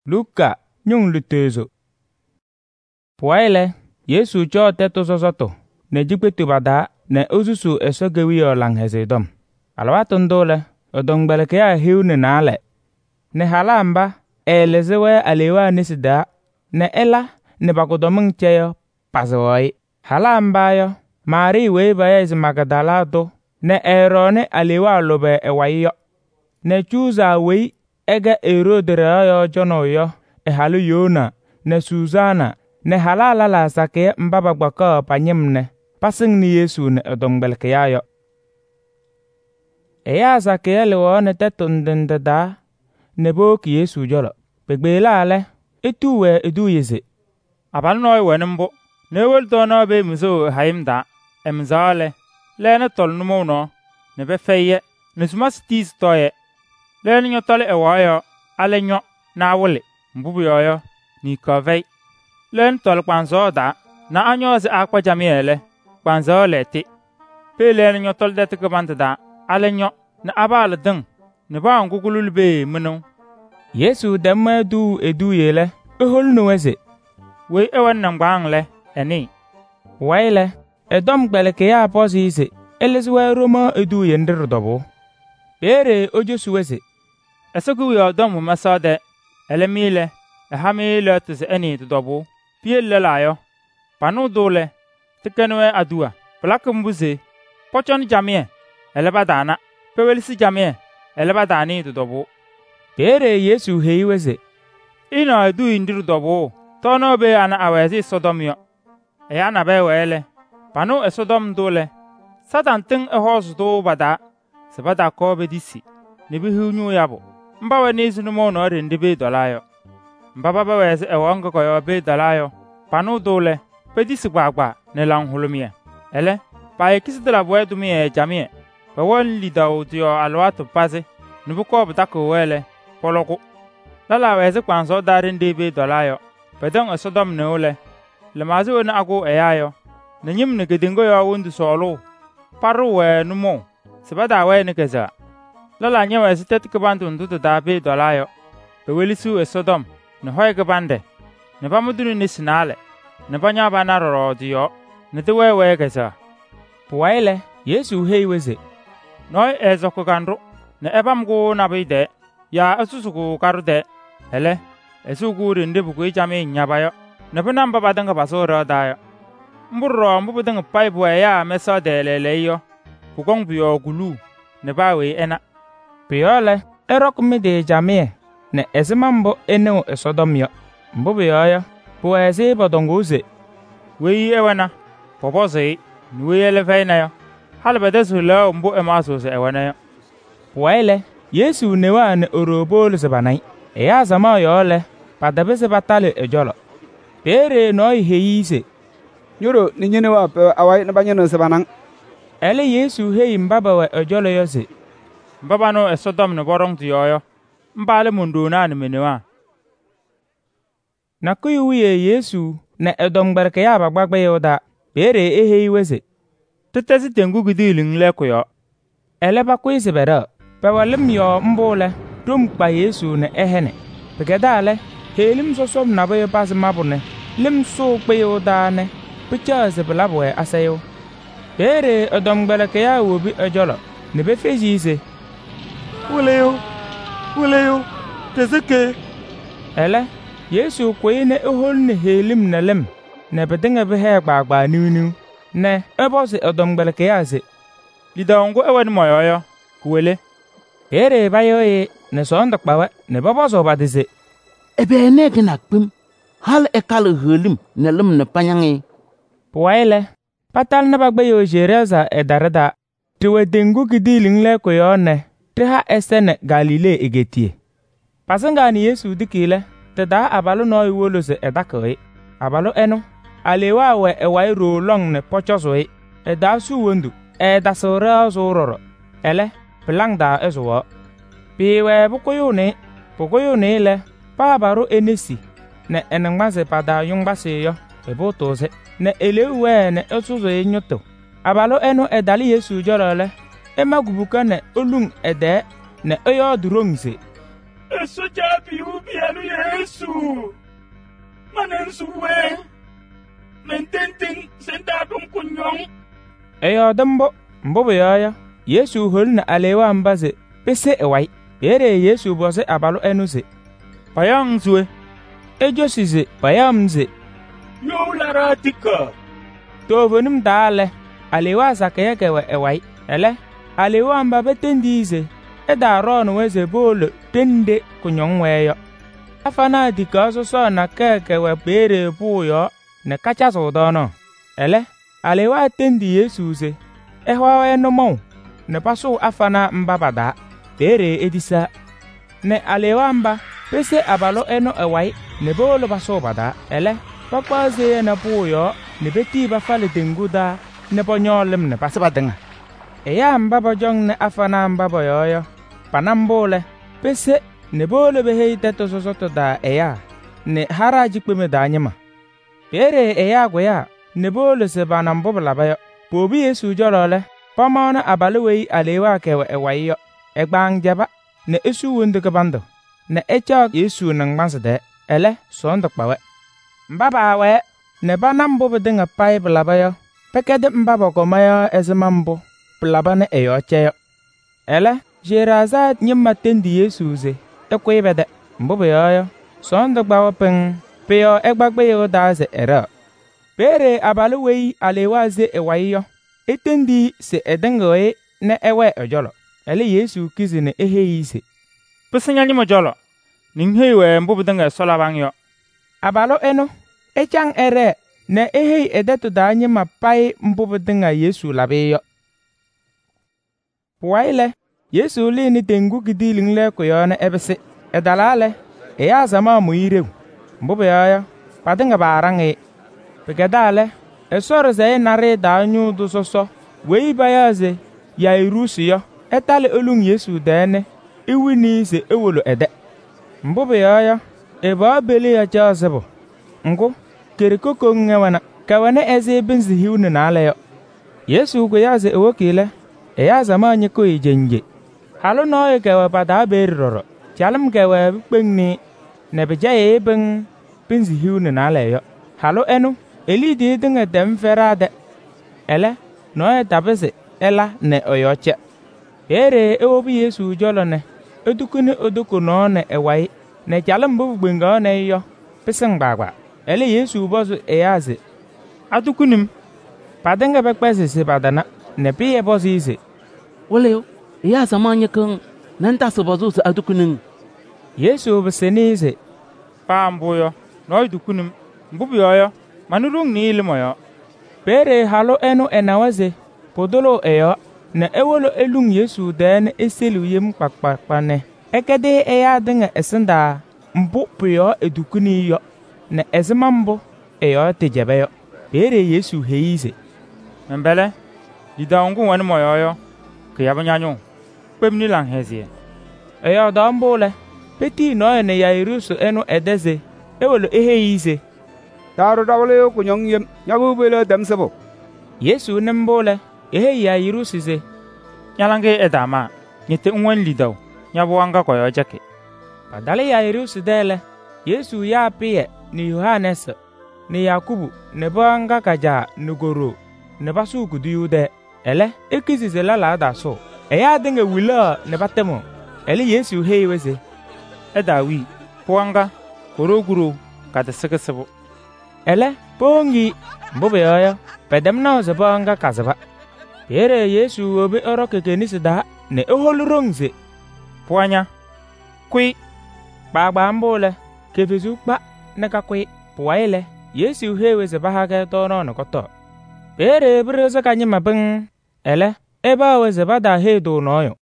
Luka nyung lutezo. Puaile, Yesu cho teto sosoto, ne jikpetu bada, ne ozusu esogewi lang hezedom. Alwatu ndole, odongbeleke ya hiu ne nale. Ne halamba, lezewe alewa nisida, ne ela, ne bakodomung cheyo, pasewoi. Halamba yo, Mari weba ya isi Magdala do, ne erone alewa lobe ewayo. Ne chuza wei, ega erodere yo jono yo, halu Yona, ne Suzana, ne halala la sake mbaba gbaka panyemne, pasing ni Yesu ne odongbelke ya yo. Eya sake lewo ne tetundende da, ne boki Yesu jolo, begbela ale, etuwe edu yeze. Abal noy wenimbo, ne wel dono be muzo haimda, emzale, le ne tol numo no, ne be feye, ne sumas tis toye, le nyo tole ewayo, ale nyo, na wole, mbubu yoyo, ni kovey. Le tol kwanzo da, na anyo zi akwa jamiele, kwanzo leti. Pe le nyo tol deti kubante da, ale nyo, na abal dung, ne ba ngugulul be munu. Yesu demme edu yele, ehol nuweze. We ewan nambang le, eni. Waile, edom gbeleke ya aposi ise, eleswe roma edu yendir dobo. Bere ojo suweze. Esogu yo dom masade, elemile, ehamile tse eni dobo. Pie lelayo, panu dole, tikenwe adua, plakumbuze, pochon jamie, elebadana, pewelisi jamie, elebadani dobo. Bere Yesu heiweze. Ino edu indir dobo, tono be ana awezi sodomyo. Eyana be wele, panu esodom dole, Satan ting ehos do bada, sebada ko be disi, nibihu nyu yabo. Mbawe nizu numo no rendibe dolayo. Mbaba ba weze ewongo ko yo be dolayo. Panu dole, pe disi gbagba ne lang hulumie. Ele, pa ekisidela bwe dumie jamie. Pe won lidao dio alwatu paze, nubuko butako wele, poloku. Lala weze kwanzo darin debe dolayo. Pedong esodom ne ole. Le mazi wena ago eyayo. Ne nyim ne gedingo yo wundu solo. Paru we numo. Sebada we ne keza. Lala nye weze tetikubantu ndutu dabe dolayo. Pe welisu esodom. Ne hoye gebande. Ne bamudunu ne sinale. Ne banya bana roro diyo. Ne te we keza. Puwaile, Yesu heiweze. Noi ezoko kandru. Ne ebamgo nabide. Ya esusuku karude. Hele. Esugu rinde buku ijame nyabayo. Nebuna mbaba denga basoro dayo. Mburo mbubu denga paibu ya meso de leleyo. Pukong biyo gulu. Nebawe ena. Piyole, erokumi de jamie. Ne esimambo eneo esodomyo. Mbubu yoyo. Puwezi bodonguze. Wei ewena. Popoze. Nwe elefeina yo. Halbedesu leo mbu emasose ewena yo. Puwaile, Yesu newa ne orobolu sebanai. Eya zama yole, padabese batale ejolo. Pere no heise. Nyoro ni nyene wa pe awai na banyano sebanang. Ele Yesu hei mbaba wa ejolo yose. Mbaba no esodom ne borong tiyoyo. Mbale mundu na ni menewa. Na kuyuye Yesu na edom gbarke ya bagbagbe yoda. Pere hei weze. Tetesi tengu gidiling lekuyo. Ele bakwise bera. Pewalim yo mbole. Tum pa Yesu ne ehene. Pegedale, helim sosom na be pas mabune. Lim so pe odane. Picha se belabwe asayo. Pere odom gbeleke ya wobi ejolo. Ne be fejise. Wuleyo. Tezeke. Ele, Yesu kwene ehol ne helim ne lem. Ne bedenge be he gbagba niu. Ne ebose odom gbeleke ya se. Lidongo ewen moyoyo. Kuwele. Pere bayoye. Ne sonda kpawe, ne baba so badise. Ebe ne gina kpim, hal ekal helim ne lum ne panyangi. Puwaile, patal ne bagbe yo jereza edarada. Tiwe dengu gidiling le koyone, tiha esene Galile egetie. Pasanga ni Yesu dikile, teda abalu no iwolo se edakoi. Abalu eno, alewa we ewai rolong ne pochosoi. Eda su wondu, edasore zororo. Ele, pelang da ezuwa. Piwe bukoyone le, pa baro enesi, ne enengmaze pada yungbase yo, ebotoze, ne elewe ne esuzo enyoto. Abalo eno edali Yesu jorole, emagubuka ne olung ede, ne eyo durongse. Eso ya biu bienu Yesu. manen suwe mententing senda dum kunyong eyo dambo mbobo yaya Yesu holna alewa mbaze pese ewai bere Yesu bose abalu enuze payang suwe ejosize payamze yo laratika tovonum dale alewa zakaya kewe ewai ele alewa mba betendize eda ron weze bolo tende kunyong weyo afana dika soso na kekewe bere puyo ne kacha sodono ele alewa tendi Yesuze ehwa enomo ne paso afana mbabada bere edisa ne alewa mba pese abalo eno ewai ne bolo paso bada ele pakwaze na puyo ne beti ba fale denguda ne bonyolem ne pasabadanga eya mbaba jong ne afana mbaba yoyo panambole pese ne bolo behe teto sosoto da eya ne haraji kweme da anyama bere eya goya ne bolo se banambo labayo pobi Yesu jolole pamona abalewei alewa kewe ewayo egbang jaba ne esu wonde kabando ne echa Yesu nang mansde ele sondo pawe mbaba we ne banambo bedinga pai labayo pekede mbaba ko mayo ezemambo blabane eyo cheyo ele jeraza nyimma tendi Yesuze ekwebede mbobo yoyo sondo gbawo pen peyo egbagbe yo daze era bere abalewei alewaze ewayo etendi se edengoe ne ewe ojolo ele Yesu kizine eheyise pesenya nyimo jolo ninghewe mbubudanga sola bangyo abalo eno echang ere ne ehei edeto danye mapai mbubudanga Yesu labeyo puaile Yesu lini tengu gidiling le koyone ebese edalale eya zama muirew mbobo yaya padinga barange pegedale esoro ze nare danyu du soso wei bayaze ya irusiyo etale olung Yesu dene iwini se ewolo ede mbobo yaya eba bele ya jazebo ngo kerikoko ngewana kawane eze benzi hiwne naleyo Yesu go yaze ewokile eya zama nyeko ijenje halo noye kewa pada beriro chalam kewa bengni nebejaye beng benzi hiwne naleyo halo enu elidi dinga dem ferade ele noye tabese ela ne oyoche bere ewobi Yesu jolone edukuni oduku no ne ewai ne chalam bu gbenga ne yo pising bagba ele Yesu bozu eyaze adukunim padinga bekpese se badana ne piye bozu ise Wale ya zamanya kan nan ta so bazo su adukunin Yesu besenize pambuyo noy dukunim mbubuyo manurung ni ilmoyo bere halo enu enawaze podolo eyo ne ewolo elung Yesu den eselu yem kpakpakpane ekede eya dinga esinda mbu puyo edukuni yo ne ezimambo eyo tejebeyo bere Yesu heize mbele lidaungu wani moyoyo kiyabanyanyo pemni lang hezie eyo dambole peti no ne yairusu enu edeze ewolo eheize Taru dawle kunyong yem nyabu bele damsebo Yesu nembole ehe yairusize nyalange edama nyete unwan lidaw nyabuanga koyo jake padale yairusu dele Yesu ya piye ni Yohanes ni Yakubu ne banga kaja nugoro ne basu kudiyude ele ekizize la daso eya dinga wila ne batemo ele Yesu heiweze edawi puanga koroguro kada sekesebo ele pongi mbobe yoyo pedemna ze banga kazaba bere Yesu obe oroke kenisida ne eholurongze puanya kui bagba mbole kevezu kpa ne kakwi puaile Yesu heiweze bahage tono no koto bere breze kanyima beng ele eba weze bada hedo noyo